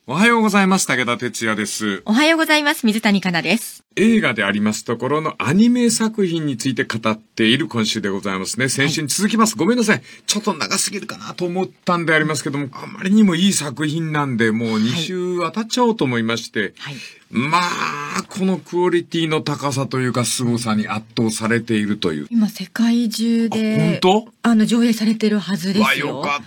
おはようございます。武田哲也です。 おはようございます。水谷香奈です。 映画でありますところのアニメ作品について語っている今週でございますね。先週に続きます。ごめんなさい。ちょっと長すぎるかなと思ったんでありますけども、あまりにもいい作品なんで、もう2週渡っちゃおうと思いまして、まあ、このクオリティの高さというか凄さに圧倒されているという。 今世界中で、 本当？ 上映されてるはずですよ。 よかった。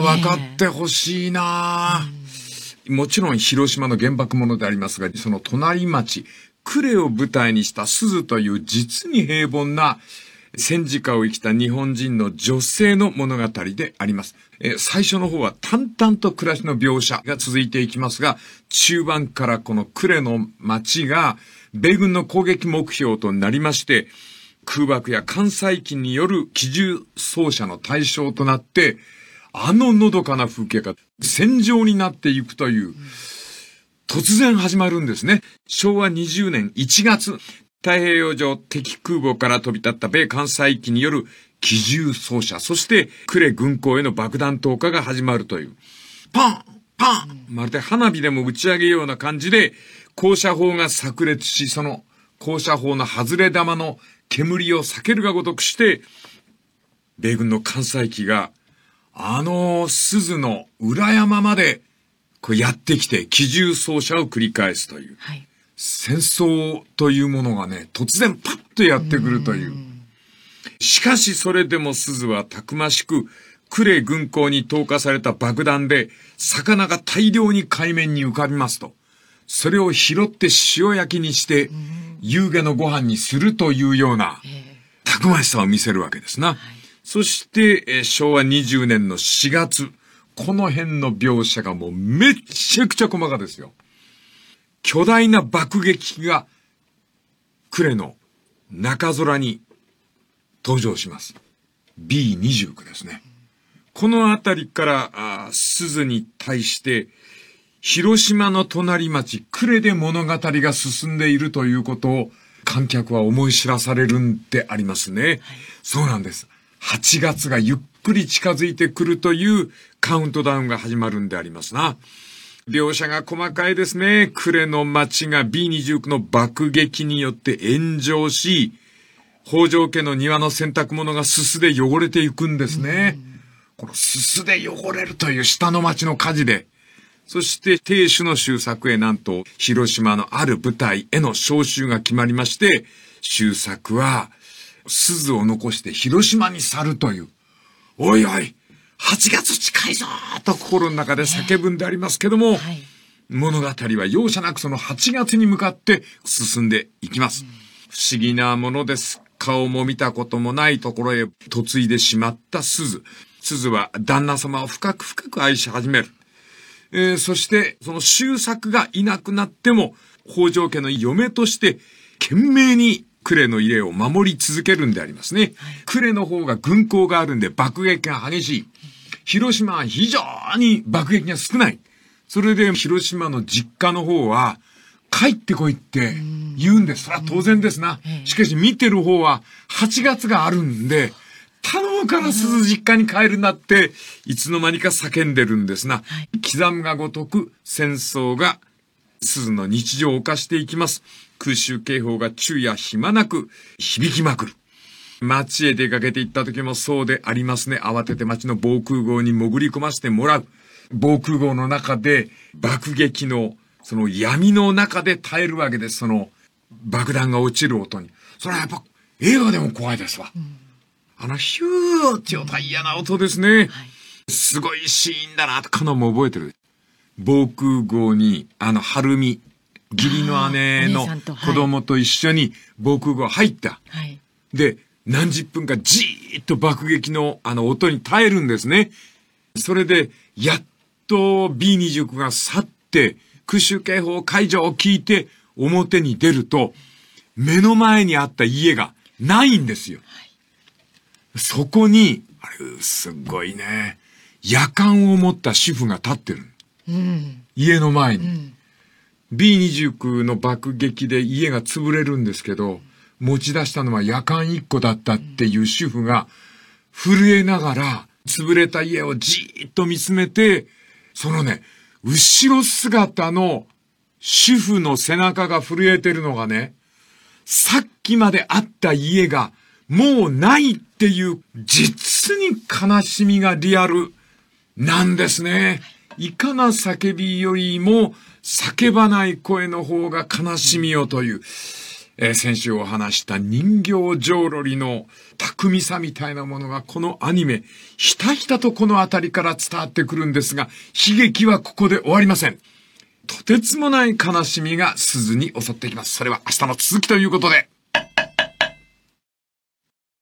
分かってほしいな。もちろん広島の原爆ものでありますが、その隣町、呉を舞台にした鈴という実に平凡な戦時下を生きた日本人の女性の物語であります。最初の方は淡々と暮らしの描写が続いていきますが、中盤からこの呉の町が米軍の攻撃目標となりまして、空爆や艦載機による機銃掃射の対象となって、のどかな風景が戦場になっていくという、突然始まるんですね。昭和20年1月、太平洋上敵空母から飛び立った米艦載機による機銃掃射、そして呉軍港への爆弾投下が始まるという。パンパンまるで花火でも打ち上げような感じで、高射砲が炸裂し、その高射砲の外れ玉の煙を避けるがごとくして、米軍の艦載機が鈴の裏山までやってきて機銃掃射を繰り返すという、戦争というものがね、突然パッとやってくるという。しかしそれでも鈴はたくましく、呉軍港に投下された爆弾で魚が大量に海面に浮かびますと、それを拾って塩焼きにして夕げのご飯にするというようなたくましさを見せるわけですな。そして、昭和20年の4月、この辺の描写がもうめっちゃくちゃ細かですよ。巨大な爆撃機が呉の中空に登場します。B29 ですね。このあたりから鈴に対して広島の隣町呉で物語が進んでいるということを観客は思い知らされるんでありますね。そうなんです。8月がゆっくり近づいてくるというカウントダウンが始まるんでありますな。描写が細かいですね。呉の町が B29 の爆撃によって炎上し、北条家の庭の洗濯物がすすで汚れていくんですね。このすすで汚れるという下の町の火事で、そして亭主の周作へなんと広島のある部隊への召集が決まりまして、周作は鈴を残して広島に去るという。おいおい、8月近いぞと心の中で叫ぶんでありますけども、物語は容赦なくその8月に向かって進んでいきます。不思議なものです。顔も見たこともないところへ嫁いでしまった鈴。鈴は旦那様を深く深く愛し始める。そしてその周作がいなくなっても北条家の嫁として懸命に呉の家を守り続けるんでありますね。呉の方が軍港があるんで爆撃が激しい。広島は非常に爆撃が少ない。それで広島の実家の方は帰ってこいって言うんです。それは当然ですな。しかし見てる方は8月があるんで、頼むから鈴実家に帰るなっていつの間にか叫んでるんですな。刻むがごとく戦争が鈴の日常を侵していきます。空襲警報が昼夜暇なく響きまくる。町へ出かけて行った時もそうでありますね。慌てて町の防空壕に潜り込ませてもらう。防空壕の中で爆撃のその闇の中で耐えるわけです。その爆弾が落ちる音に。それはやっぱ映画でも怖いですわ。ヒューっていう嫌な音ですね。すごいシーンだなとカノンも覚えてる。防空壕に晴美、義理の姉の子供と一緒に防空壕入った。で、何十分かじーっと爆撃の音に耐えるんですね。それで、やっと B29 が去って、空襲警報解除を聞いて表に出ると、目の前にあった家がないんですよ。そこに、すごいね、夜間を持った主婦が立ってる。家の前に。B29 の爆撃で家が潰れるんですけど、持ち出したのは夜間1個だったっていう主婦が、震えながら、潰れた家をじーっと見つめて、そのね、 後ろ姿の主婦の背中が震えてるのがね、さっきまであった家がもうないっていう、実に悲しみがリアルなんですね。いかな叫びよりも叫ばない声の方が悲しみよという、先週お話した人形浄瑠璃の巧みさみたいなものがこのアニメ、ひたひたとこのあたりから伝わってくるんですが、悲劇はここで終わりません。とてつもない悲しみが鈴に襲ってきます。それは明日の続きということで。